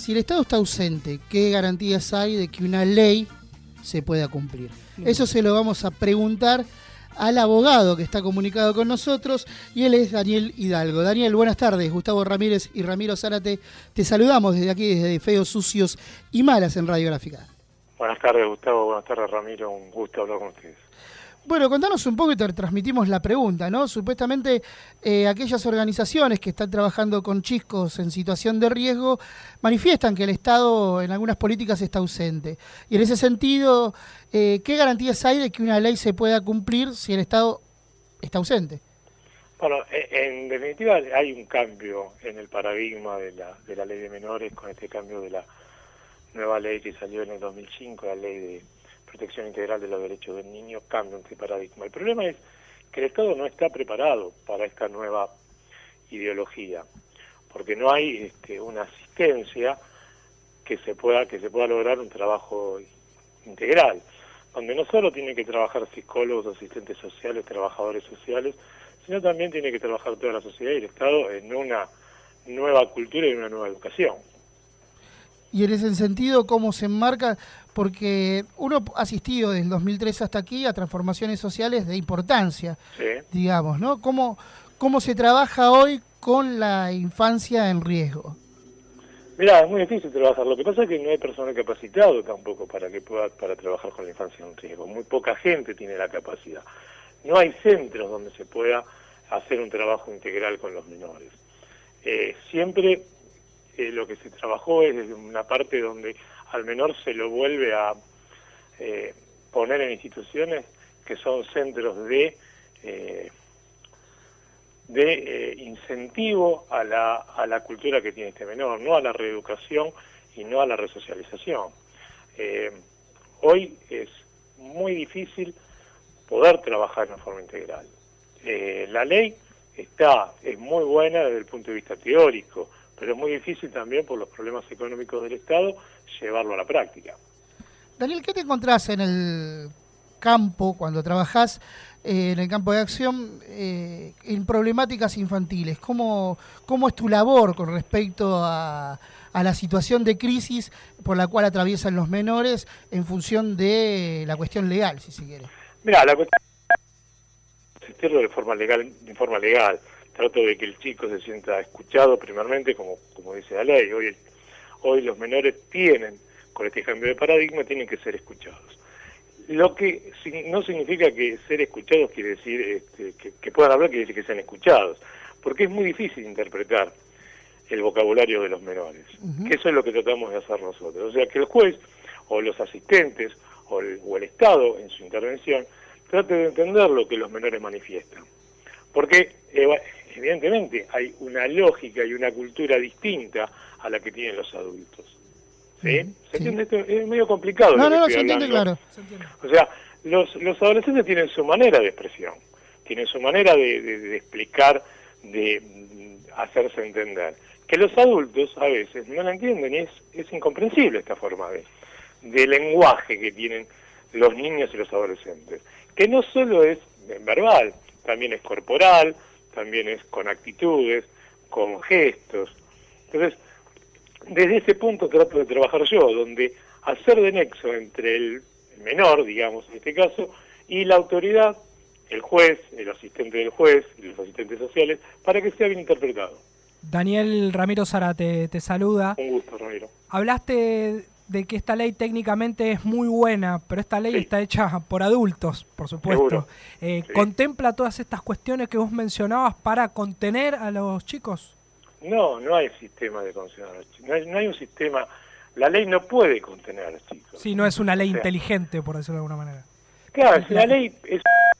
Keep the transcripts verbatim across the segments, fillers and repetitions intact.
si el Estado está ausente, ¿qué garantías hay de que una ley se pueda cumplir? Eso se lo vamos a preguntar al abogado que está comunicado con nosotros, y él es Daniel Hidalgo. Daniel, buenas tardes. Gustavo Ramírez y Ramiro Zárate, te saludamos desde aquí, desde Feos, Sucios y Malas en Radiográfica. Buenas tardes, Gustavo. Buenas tardes, Ramiro. Un gusto hablar con ustedes. Bueno, contanos un poco y te transmitimos la pregunta, ¿no? Supuestamente eh, aquellas organizaciones que están trabajando con chicos en situación de riesgo manifiestan que el Estado en algunas políticas está ausente. Y en ese sentido, eh, ¿qué garantías hay de que una ley se pueda cumplir si el Estado está ausente? Bueno, en definitiva hay un cambio en el paradigma de la, de la ley de menores con este cambio de la nueva ley que salió en el dos mil cinco, la ley de protección integral de los derechos del niño, cambia este paradigma. El problema es que el Estado no está preparado para esta nueva ideología, porque no hay este, una asistencia que se pueda que se pueda lograr un trabajo integral, donde no solo tienen que trabajar psicólogos, asistentes sociales, trabajadores sociales, sino también tiene que trabajar toda la sociedad y el Estado en una nueva cultura y en una nueva educación. Y en ese sentido, ¿cómo se enmarca? Porque uno ha asistido desde el dos mil tres hasta aquí a transformaciones sociales de importancia, sí, digamos, ¿no? ¿Cómo, cómo se trabaja hoy con la infancia en riesgo? Mirá, es muy difícil trabajar. Lo que pasa es que no hay personal capacitado tampoco para que pueda para trabajar con la infancia en riesgo. Muy poca gente tiene la capacidad. No hay centros donde se pueda hacer un trabajo integral con los menores. Eh, siempre eh, lo que se trabajó es desde una parte donde al menor se lo vuelve a eh, poner en instituciones que son centros de eh, de eh, incentivo a la, a la cultura que tiene este menor, no a la reeducación y no a la resocialización. Eh, hoy es muy difícil poder trabajar de forma integral. Eh, la ley está, es muy buena desde el punto de vista teórico, pero es muy difícil también por los problemas económicos del Estado llevarlo a la práctica. Daniel, ¿qué te encontrás en el campo cuando trabajás eh, en el campo de acción eh, en problemáticas infantiles? ¿Cómo, cómo es tu labor con respecto a, a la situación de crisis por la cual atraviesan los menores en función de la cuestión legal, si se quiere? Mira, la cuestión es asistirlo de forma legal, de forma legal. Trato de que el chico se sienta escuchado primeramente, como, como dice la ley. Hoy, hoy los menores tienen, con este cambio de paradigma, tienen que ser escuchados. Lo que no significa que ser escuchados quiere decir este, que, que puedan hablar, quiere decir que sean escuchados, porque es muy difícil interpretar el vocabulario de los menores, uh-huh. que eso es lo que tratamos de hacer nosotros. O sea, que el juez o los asistentes o el, o el Estado en su intervención trate de entender lo que los menores manifiestan, porque evidentemente hay una lógica y una cultura distinta a la que tienen los adultos. ¿Sí? ¿Se entiende? Esto es medio complicado. No, lo que no, no, estoy se entiende, hablando. claro. Se entiende. O sea, los, los adolescentes tienen su manera de expresión, tienen su manera de, de, de explicar, de, de hacerse entender. Que los adultos a veces no la entienden y es, es incomprensible esta forma de, de lenguaje que tienen los niños y los adolescentes. Que no solo es verbal, también es corporal, también es con actitudes, con gestos. Entonces, desde ese punto trato de trabajar yo, donde hacer de nexo entre el menor, digamos en este caso, y la autoridad, el juez, el asistente del juez y los asistentes sociales, para que sea bien interpretado. Daniel Ramiro Zárate te saluda. Un gusto, Ramiro. Hablaste de que esta ley técnicamente es muy buena, pero esta ley sí. está hecha por adultos, por supuesto. Eh, sí. ¿Contempla todas estas cuestiones que vos mencionabas para contener a los chicos? No, no hay sistema de contener a los chicos. No hay, no hay un sistema. La ley no puede contener a los chicos. Sí, no es una ley o sea, inteligente, por decirlo de alguna manera. Claro, la, la ley es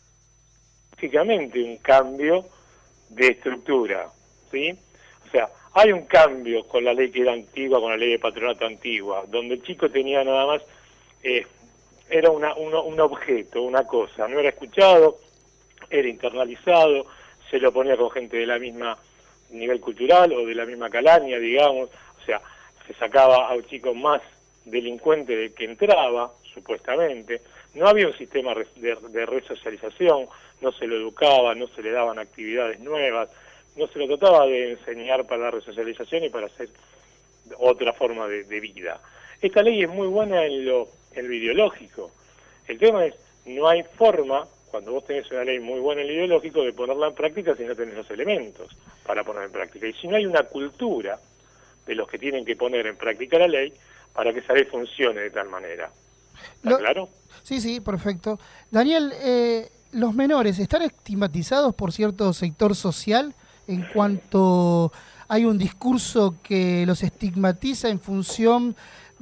básicamente un cambio de estructura, ¿sí? O sea, hay un cambio con la ley que era antigua, con la ley de patronato antigua, donde el chico tenía nada más, eh, era una, uno, un objeto, una cosa, no era escuchado, era internalizado, se lo ponía con gente de la misma nivel cultural o de la misma calaña, digamos, o sea, se sacaba a un chico más delincuente del que entraba, supuestamente, no había un sistema de, de resocialización, no se lo educaba, no se le daban actividades nuevas, no se lo trataba de enseñar para la resocialización y para ser otra forma de, de vida. Esta ley es muy buena en lo, en lo ideológico. El tema es, no hay forma, cuando vos tenés una ley muy buena en lo ideológico, de ponerla en práctica si no tenés los elementos para ponerla en práctica. Y si no hay una cultura de los que tienen que poner en práctica la ley para que esa ley funcione de tal manera. ¿Está lo, claro? Sí, sí, perfecto. Daniel, eh, ¿los menores están estigmatizados por cierto sector social en cuanto hay un discurso que los estigmatiza en función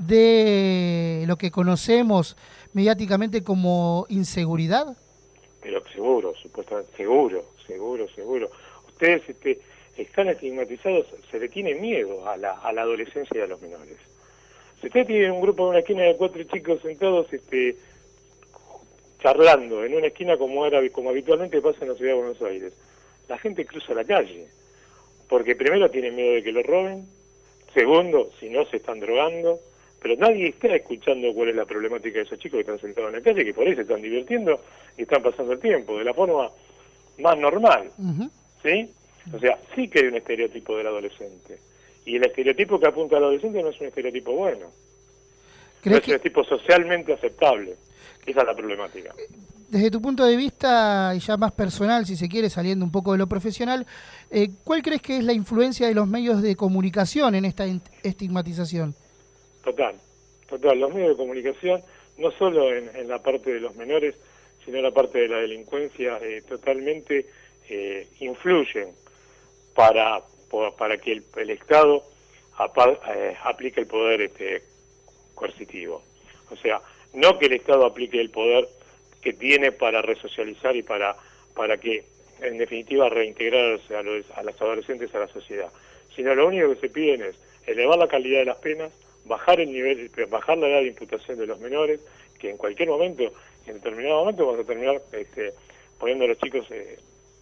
de lo que conocemos mediáticamente como inseguridad? Pero seguro, supuestamente, seguro, seguro, seguro. Ustedes este, están estigmatizados, se le tiene miedo a la, a la adolescencia y a los menores. Si ustedes tienen un grupo en una esquina de cuatro chicos sentados este, charlando en una esquina como era como habitualmente pasa en la ciudad de Buenos Aires, la gente cruza la calle, porque primero tienen miedo de que lo roben, segundo, si no se están drogando, pero nadie está escuchando cuál es la problemática de esos chicos que están sentados en la calle, que por ahí se están divirtiendo y están pasando el tiempo, de la forma más normal, uh-huh. ¿sí? O sea, sí que hay un estereotipo del adolescente, y el estereotipo que apunta al adolescente no es un estereotipo bueno, no es un estereotipo socialmente aceptable, esa es la problemática. Desde tu punto de vista, y ya más personal, si se quiere, saliendo un poco de lo profesional, eh, ¿cuál crees que es la influencia de los medios de comunicación en esta estigmatización? Total, total. Los medios de comunicación, no solo en, en la parte de los menores, sino en la parte de la delincuencia, eh, totalmente eh, influyen para, para que el, el Estado apa, eh, aplique el poder este, coercitivo. O sea, no que el Estado aplique el poder que tiene para resocializar y para, para que, en definitiva, reintegrarse a, los, a las adolescentes a la sociedad, sino lo único que se piden es elevar la calidad de las penas, bajar el nivel, bajar la edad de imputación de los menores, que en cualquier momento, en determinado momento, vamos a terminar este, poniendo a los chicos eh,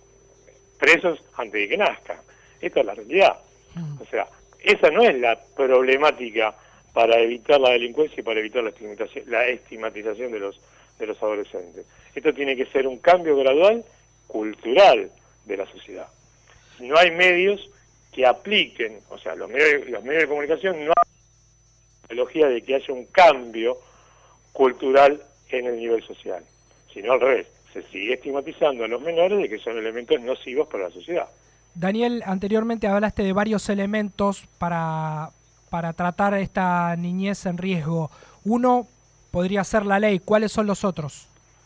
presos antes de que nazcan. Esta es la realidad. O sea, esa no es la problemática para evitar la delincuencia y para evitar la estigmatización, la estigmatización de los de los adolescentes. Esto tiene que ser un cambio gradual, cultural de la sociedad. No hay medios que apliquen, o sea, los medios, los medios de comunicación no hay ideología de que haya un cambio cultural en el nivel social, sino al revés, se sigue estigmatizando a los menores de que son elementos nocivos para la sociedad. Daniel, anteriormente hablaste de varios elementos para, para tratar esta niñez en riesgo. Uno podría ser la ley. ¿Cuáles son los otros?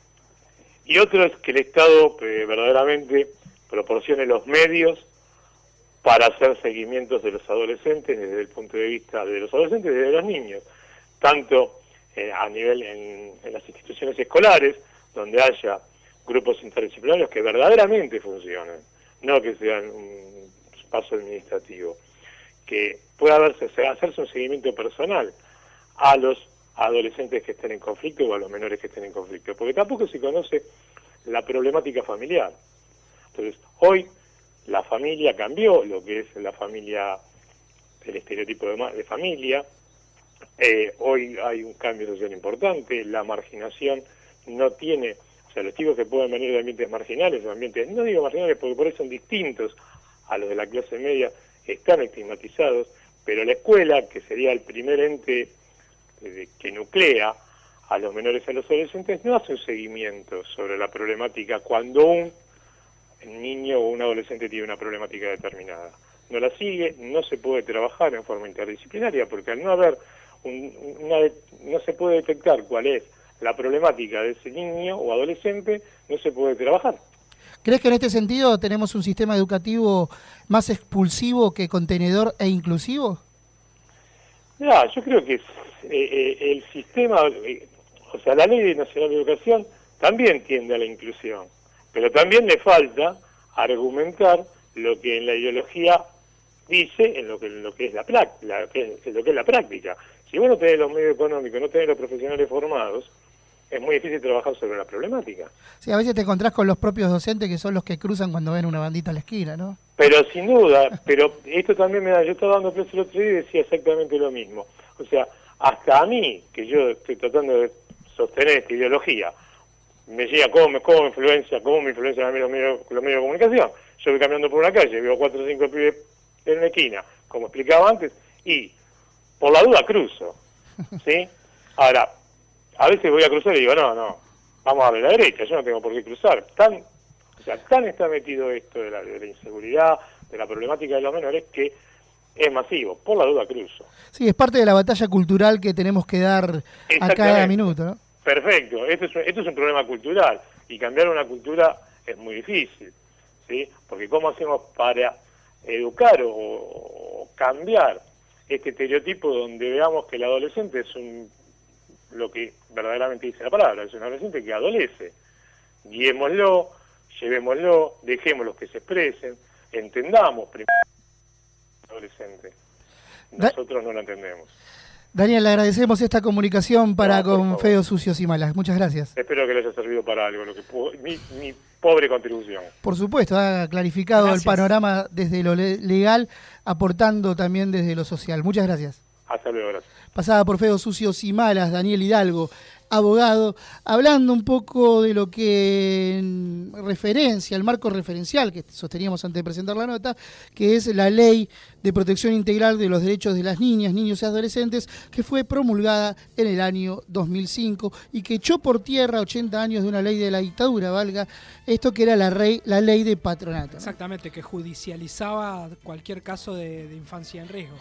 Y otro es que el Estado eh, verdaderamente proporcione los medios para hacer seguimientos de los adolescentes desde el punto de vista de los adolescentes y de los niños, tanto eh, a nivel en, en las instituciones escolares, donde haya grupos interdisciplinarios que verdaderamente funcionen, no que sean un paso administrativo, que pueda haberse, hacerse un seguimiento personal a los adolescentes que estén en conflicto o a los menores que estén en conflicto, porque tampoco se conoce la problemática familiar. Entonces, hoy la familia cambió, lo que es la familia, el estereotipo de, de familia, eh, hoy hay un cambio social importante, la marginación no tiene, o sea, los chicos que pueden venir de ambientes marginales, o ambientes, no digo marginales porque por eso son distintos a los de la clase media, están estigmatizados, pero la escuela, que sería el primer ente que nuclea a los menores y a los adolescentes, no hace un seguimiento sobre la problemática cuando un niño o un adolescente tiene una problemática determinada. No la sigue, no se puede trabajar en forma interdisciplinaria, porque al no haber un, una, no se puede detectar cuál es la problemática de ese niño o adolescente, no se puede trabajar. ¿Crees que en este sentido tenemos un sistema educativo más expulsivo que contenedor e inclusivo? Ya, yo creo que es, eh, eh, el sistema, eh, o sea, la Ley Nacional de Educación también tiende a la inclusión, pero también le falta argumentar lo que en la ideología dice en lo que, en lo que es la, la que es, lo que es la práctica. Si vos no tenés los medios económicos, no tenés los profesionales formados, es muy difícil trabajar sobre la problemática. Sí, a veces te encontrás con los propios docentes que son los que cruzan cuando ven una bandita a la esquina, ¿no? Pero sin duda, pero esto también me da, yo estaba dando clase el otro día y decía exactamente lo mismo. O sea, hasta a mí, que yo estoy tratando de sostener esta ideología, me llega cómo me, cómo me influencia, cómo me influencian a mí los medios, los medios de comunicación. Yo voy caminando por una calle, veo cuatro o cinco pibes en una esquina, como explicaba antes, y por la duda cruzo, ¿sí? Ahora, a veces voy a cruzar y digo, no, no, vamos a darle la derecha, yo no tengo por qué cruzar. Tan, o sea, tan está metido esto de la, de la inseguridad, de la problemática de los menores, que es masivo, por la duda cruzo. Sí, es parte de la batalla cultural que tenemos que dar a cada minuto, ¿no? Perfecto, esto es, esto es un problema cultural, y cambiar una cultura es muy difícil, ¿sí? Porque ¿cómo hacemos para educar o, o cambiar este estereotipo donde veamos que el adolescente es un, lo que verdaderamente dice la palabra, es un adolescente que adolece? Guiémoslo, llevémoslo, dejémoslos que se expresen, entendamos primero al adolescente. Nosotros no lo entendemos. Daniel, le agradecemos esta comunicación para no, con Feos Sucios y Malas. Muchas gracias. Espero que le haya servido para algo, lo que puedo, mi, mi pobre contribución. Por supuesto, ha clarificado gracias. El panorama desde lo legal, aportando también desde lo social. Muchas gracias. Hasta luego, gracias. Pasada por Feos Sucios y Malas, Daniel Hidalgo, abogado, hablando un poco de lo que en referencia, el marco referencial que sosteníamos antes de presentar la nota, que es la Ley de Protección Integral de los Derechos de las Niñas, Niños y Adolescentes, que fue promulgada en el año dos mil cinco y que echó por tierra ochenta años de una ley de la dictadura, valga esto, que era la, rey, la ley de patronato, ¿no? Exactamente, que judicializaba cualquier caso de, de infancia en riesgo.